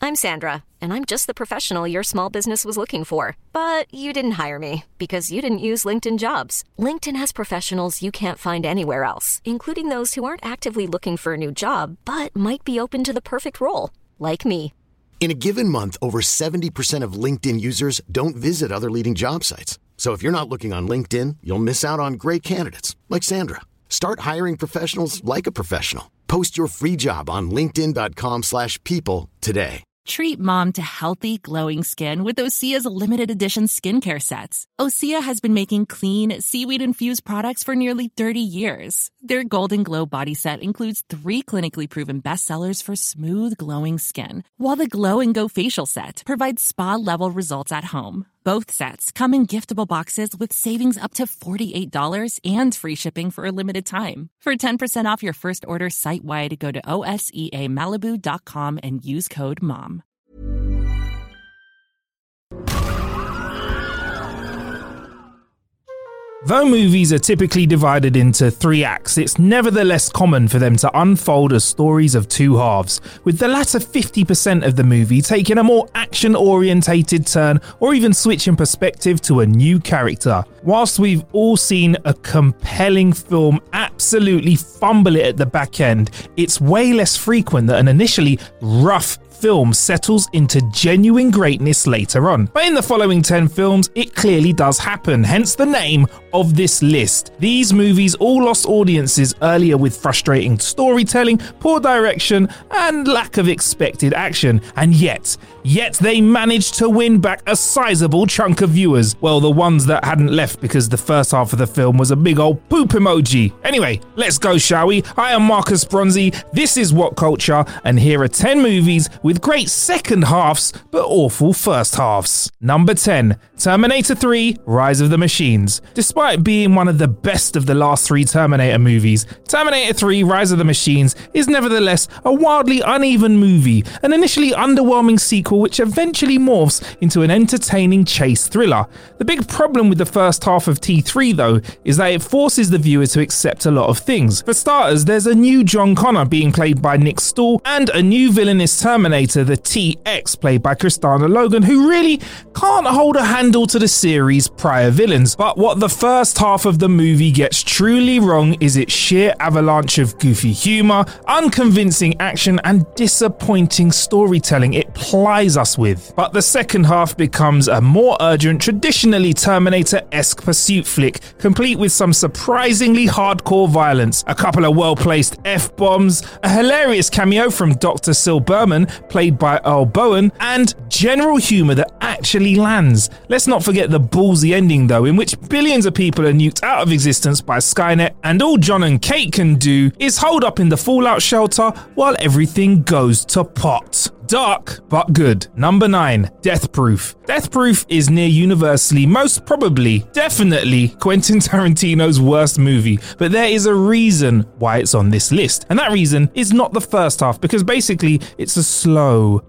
I'm Sandra, and I'm just the professional your small business was looking for. But you didn't hire me because you didn't use LinkedIn Jobs. LinkedIn has professionals you can't find anywhere else, including those who aren't actively looking for a new job, but might be open to the perfect role, like me. In a given month, over 70% of LinkedIn users don't visit other leading job sites. So if you're not looking on LinkedIn, you'll miss out on great candidates like Sandra. Start hiring professionals like a professional. Post your free job on linkedin.com/people today. Treat mom to healthy, glowing skin with Osea's limited edition skincare sets. Osea has been making clean, seaweed-infused products for nearly 30 years. Their Golden Glow body set includes 3 clinically proven bestsellers for smooth, glowing skin, while the Glow and Go facial set provides spa-level results at home. Both sets come in giftable boxes with savings up to $48 and free shipping for a limited time. For 10% off your first order site-wide, go to OSEAMalibu.com and use code MOM. Though movies are typically divided into 3 acts, it's nevertheless common for them to unfold as stories of 2 halves, with the latter 50% of the movie taking a more action-orientated turn or even switching perspective to a new character. Whilst we've all seen a compelling film absolutely fumble it at the back end, it's way less frequent that an initially rough film settles into genuine greatness later on. But in the following 10 films, it clearly does happen, hence the name of this list. These movies all lost audiences earlier with frustrating storytelling, poor direction, and lack of expected action. And yet they managed to win back a sizable chunk of viewers. Well, the ones that hadn't left because the first half of the film was a big old poop emoji. Anyway, let's go, shall we? I am Marcus Bronzy, this is What Culture, and here are 10 movies with great second halves but awful first halves. Number 10, Terminator 3, Rise of the Machines. Despite being one of the best of the last 3 Terminator movies, Terminator 3, Rise of the Machines is nevertheless a wildly uneven movie, an initially underwhelming sequel which eventually morphs into an entertaining chase thriller. The big problem with the first half of T3 though is that it forces the viewer to accept a lot of things. For starters, there's a new John Connor being played by Nick Stahl and a new villainous Terminator, the T-X, played by Kristanna Logan, who really can't hold a handle to the series' prior villains. But what the first half of the movie gets truly wrong is its sheer avalanche of goofy humour, unconvincing action and disappointing storytelling it plies us with. But the second half becomes a more urgent, traditionally Terminator-esque pursuit flick, complete with some surprisingly hardcore violence, a couple of well-placed F-bombs, a hilarious cameo from Dr. Syl Berman, played by Earl Bowen, and general humour that actually lands. Let's not forget the ballsy ending though, in which billions of people are nuked out of existence by Skynet, and all John and Kate can do is hold up in the fallout shelter while everything goes to pot. Dark, but good. Number 9, Death Proof. Death Proof is near universally, most probably, definitely Quentin Tarantino's worst movie, but there is a reason why it's on this list. And that reason is not the first half, because basically it's a slow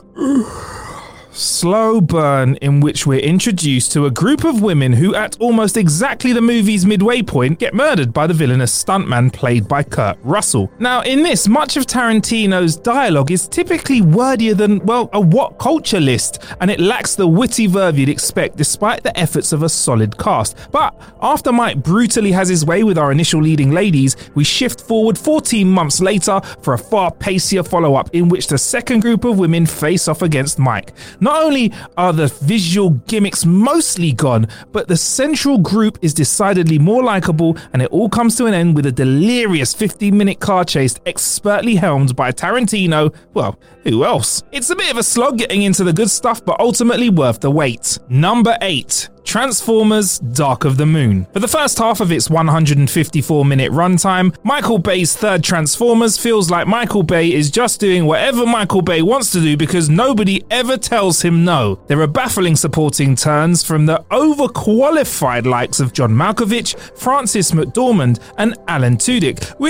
burn in which we're introduced to a group of women who, at almost exactly the movie's midway point, get murdered by the villainous stuntman played by Kurt Russell. Now, in this, much of Tarantino's dialogue is typically wordier than, well, a What Culture list, and it lacks the witty verve you'd expect despite the efforts of a solid cast. But after Mike brutally has his way with our initial leading ladies, we shift forward 14 months later for a far pacier follow-up in which the second group of women face off against Mike. Not only are the visual gimmicks mostly gone, but the central group is decidedly more likable, and it all comes to an end with a delirious 15-minute car chase expertly helmed by Tarantino. Well, who else? It's a bit of a slog getting into the good stuff, but ultimately worth the wait. Number 8. Transformers: Dark of the Moon. For the first half of its 154-minute runtime, Michael Bay's third Transformers feels like Michael Bay is just doing whatever Michael Bay wants to do because nobody ever tells him no. There are baffling supporting turns from the overqualified likes of John Malkovich, Francis McDormand, and Alan Tudyk, which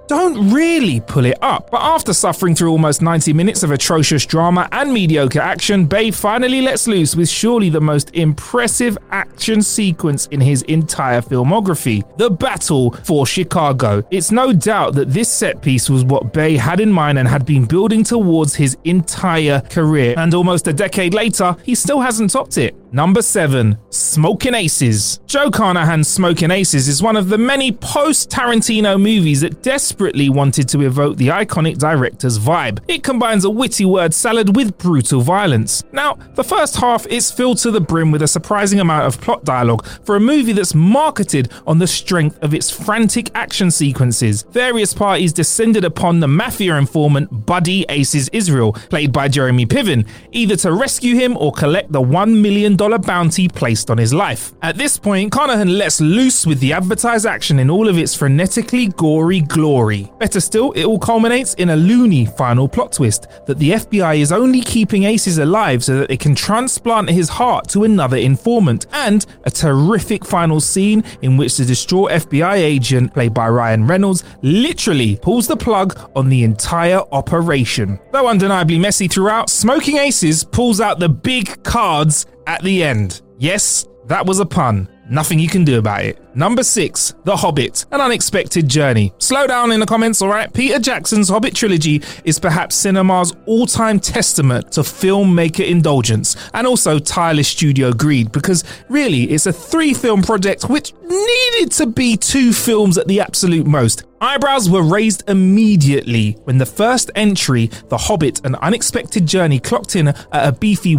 don't really pull it up. But after suffering through almost 90 minutes of atrocious drama and mediocre action, Bay finally lets loose with surely the most impressive action sequence in his entire filmography, the battle for Chicago. It's no doubt that this set piece was what Bay had in mind and had been building towards his entire career, and almost a decade later, he still hasn't topped it. Number 7. Smokin' Aces. Joe Carnahan's Smokin' Aces is one of the many post-Tarantino movies that desperately wanted to evoke the iconic director's vibe. It combines a witty word salad with brutal violence. Now, the first half is filled to the brim with a surprising amount of plot dialogue for a movie that's marketed on the strength of its frantic action sequences. Various parties descended upon the mafia informant Buddy Aces Israel, played by Jeremy Piven, either to rescue him or collect the $1 million bounty placed on his life. At this point, Carnahan lets loose with the advertised action in all of its frenetically gory glory. Better still, it all culminates in a loony final plot twist that the FBI is only keeping Aces alive so that they can transplant his heart to another informant, and a terrific final scene in which the distraught FBI agent, played by Ryan Reynolds, literally pulls the plug on the entire operation. Though undeniably messy throughout, Smokin' Aces pulls out the big cards at the end. Yes, that was a pun. Nothing you can do about it. Number 6, The Hobbit, An Unexpected Journey. Slow down in the comments, alright? Peter Jackson's Hobbit trilogy is perhaps cinema's all-time testament to filmmaker indulgence and also tireless studio greed, because really it's a 3-film project which needed to be 2 films at the absolute most. Eyebrows were raised immediately when the first entry, The Hobbit, An Unexpected Journey, clocked in at a beefy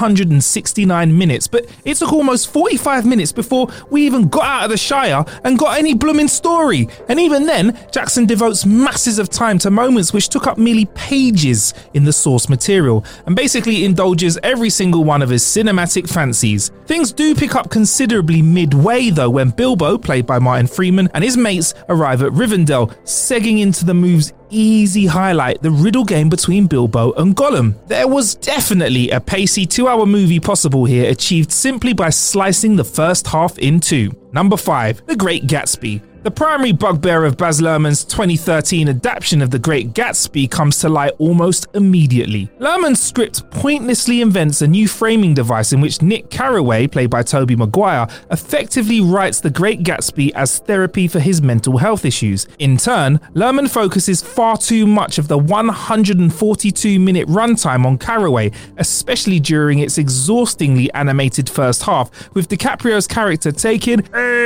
169 minutes, but it took almost 45 minutes before we even got out of the Shire and got any blooming story. And even then, Jackson devotes masses of time to moments which took up merely pages in the source material, and basically indulges every single one of his cinematic fancies. Things do pick up considerably midway though, when Bilbo, played by Martin Freeman, and his mates arrive at Rivendell, segging into the move's easy highlight, the riddle game between Bilbo and Gollum. There was definitely a pacey 2-hour movie possible here, achieved simply by slicing the first half in 2. Number 5, The Great Gatsby. The primary bugbear of Baz Luhrmann's 2013 adaptation of The Great Gatsby comes to light almost immediately. Luhrmann's script pointlessly invents a new framing device in which Nick Carraway, played by Tobey Maguire, effectively writes The Great Gatsby as therapy for his mental health issues. In turn, Luhrmann focuses far too much of the 142-minute runtime on Carraway, especially during its exhaustingly animated first half, with DiCaprio's character taking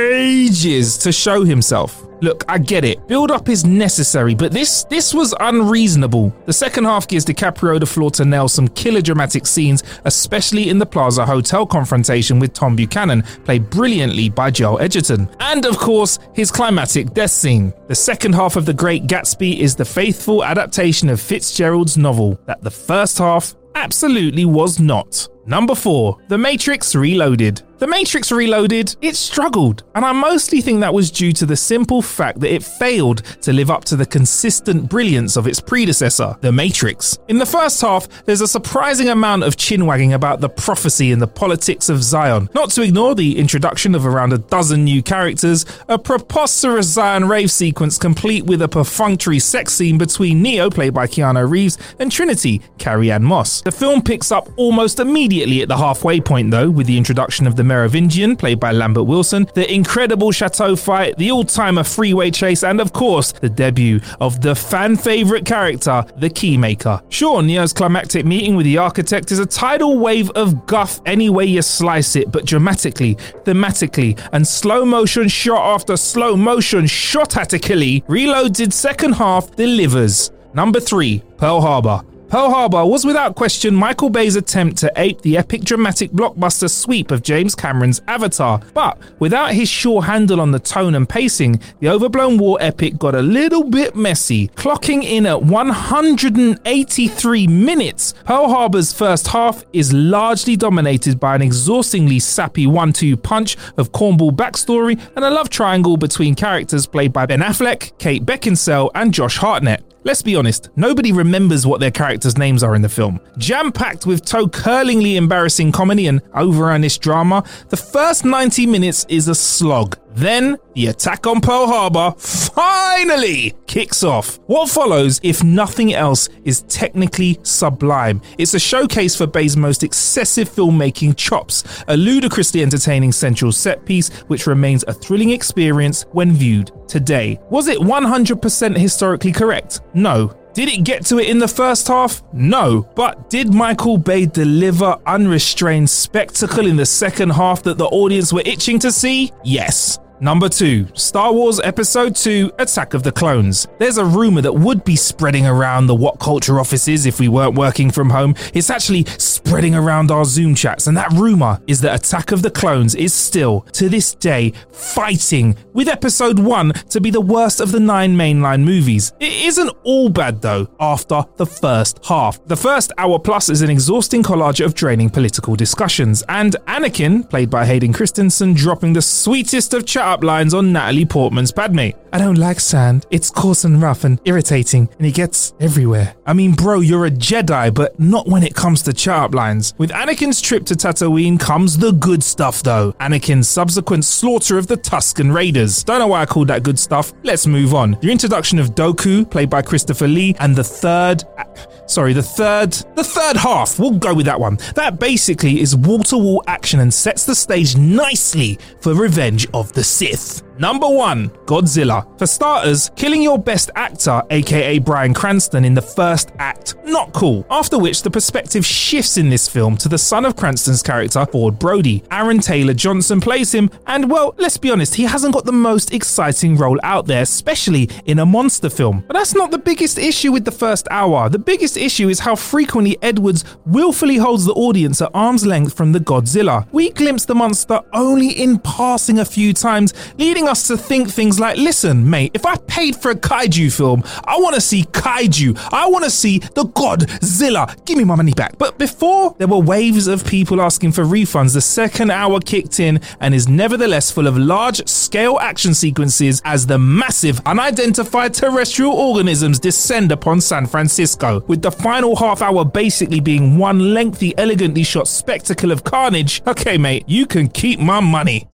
ages to show himself. Look, I get it. Build up is necessary, but this was unreasonable. The second half gives DiCaprio the floor to nail some killer dramatic scenes, especially in the Plaza Hotel confrontation with Tom Buchanan, played brilliantly by Joel Edgerton. And of course, his climactic death scene. The second half of The Great Gatsby is the faithful adaptation of Fitzgerald's novel that the first half absolutely was not. Number 4, The Matrix Reloaded. The Matrix Reloaded, it struggled, and I mostly think that was due to the simple fact that it failed to live up to the consistent brilliance of its predecessor, The Matrix. In the first half, there's a surprising amount of chin-wagging about the prophecy and the politics of Zion, not to ignore the introduction of around a dozen new characters, a preposterous Zion rave sequence complete with a perfunctory sex scene between Neo, played by Keanu Reeves, and Trinity, Carrie-Anne Moss. The film picks up almost immediately at the halfway point though, with the introduction of the Merovingian, played by Lambert Wilson, the incredible chateau fight, the all-timer freeway chase, and of course, the debut of the fan-favourite character, the Keymaker. Sure, Neo's climactic meeting with the Architect is a tidal wave of guff any way you slice it, but dramatically, thematically, and slow-motion shot after slow-motion shot-atically, Reloaded's second half delivers. Number 3, Pearl Harbor. Pearl Harbor was without question Michael Bay's attempt to ape the epic dramatic blockbuster sweep of James Cameron's Avatar, but without his sure handle on the tone and pacing, the overblown war epic got a little bit messy. Clocking in at 183 minutes, Pearl Harbor's first half is largely dominated by an exhaustingly sappy 1-2 punch of cornball backstory and a love triangle between characters played by Ben Affleck, Kate Beckinsale, and Josh Hartnett. Let's be honest, nobody remembers what their characters' names are in the film. Jam-packed with toe-curlingly embarrassing comedy and over-earnest drama, the first 90 minutes is a slog. Then, the attack on Pearl Harbor finally kicks off. What follows, if nothing else, is technically sublime. It's a showcase for Bay's most excessive filmmaking chops, a ludicrously entertaining central set piece which remains a thrilling experience when viewed today. Was it 100% historically correct? No. Did it get to it in the first half? No. But did Michael Bay deliver unrestrained spectacle in the second half that the audience were itching to see? Yes. Number 2, Star Wars Episode 2, Attack of the Clones. There's a rumor that would be spreading around the What Culture offices if we weren't working from home. It's actually spreading around our Zoom chats, and that rumor is that Attack of the Clones is still, to this day, fighting with Episode 1 to be the worst of the 9 mainline movies. It isn't all bad though, after the first half. The first hour plus is an exhausting collage of draining political discussions, and Anakin, played by Hayden Christensen, dropping the sweetest of chat up lines on Natalie Portman's Padme. I don't like sand. It's coarse and rough and irritating, and it gets everywhere. I mean, bro, you're a Jedi, but not when it comes to chat up lines. With Anakin's trip to Tatooine comes the good stuff, though. Anakin's subsequent slaughter of the Tusken Raiders. Don't know why I called that good stuff. Let's move on. The introduction of Dooku, played by Christopher Lee, and the third half, we'll go with that one. That basically is wall-to-wall action and sets the stage nicely for Revenge of the Sith. Number 1, Godzilla. For starters, killing your best actor, aka Bryan Cranston, in the first act, not cool. After which the perspective shifts in this film to the son of Cranston's character, Ford Brody. Aaron Taylor Johnson plays him, and well, let's be honest, he hasn't got the most exciting role out there, especially in a monster film. But that's not the biggest issue with the first hour. The biggest issue is how frequently Edwards willfully holds the audience at arm's length from the Godzilla. We glimpse the monster only in passing a few times, leading us to think things like, listen mate, if I paid for a kaiju film, I want to see kaiju. I want to see the Godzilla. Give me my money back. But before there were waves of people asking for refunds, the second hour kicked in and is nevertheless full of large scale action sequences as the massive unidentified terrestrial organisms descend upon San Francisco, with the final half hour basically being one lengthy, elegantly shot spectacle of carnage. Okay mate, you can keep my money.